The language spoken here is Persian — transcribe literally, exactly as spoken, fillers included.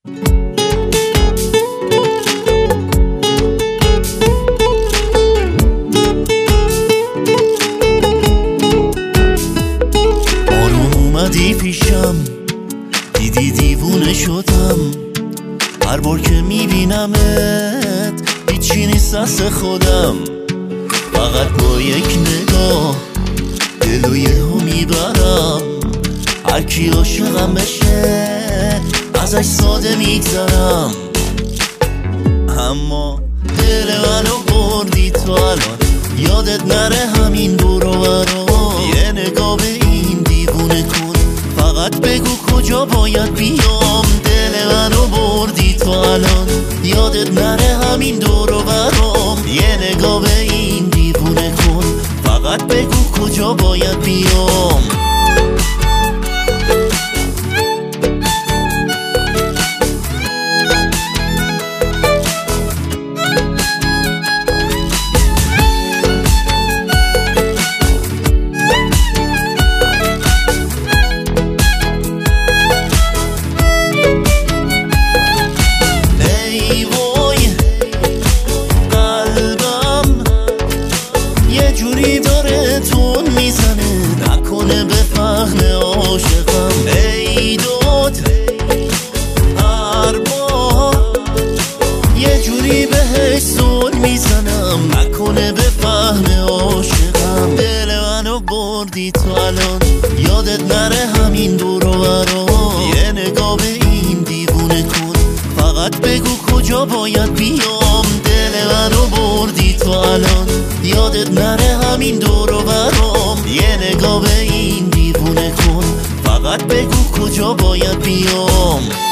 آروم اومدی پیشم، دیدی دیوونه شدم. هر بار که میبینمت هیچی نیست دست خودم. فقط با یک نگاه دلو یهو میبرم. هر کی عاشقم بشه ازش ساده میگذرم. اما دل منو بردی تو الان، یادت نره همین دور و برا. یه نگاه به این دیوونه کن، فقط بگو کجا باید بیام. دل منو بردی تو الان، یادت نره همین دور و برام. یه نگاه به این دیوونه کن، فقط بگو کجا باید بیام. جوری داره تون میزنه، نکنه بفهمه عاشقم. ای داد هر بار یه جوری بهش زون میزنم، نکنه بفهمه عاشقم. دل منو بردی تو الان، یادت نره همین دور و برام. یه نگاه به این دیوونه کن، فقط بگو کجا باید بیام. دل منو بردی تو الان، یادت نره همین دور و برام. یه نگاه به این دیوونه کن، فقط بگو کجا باید بیام.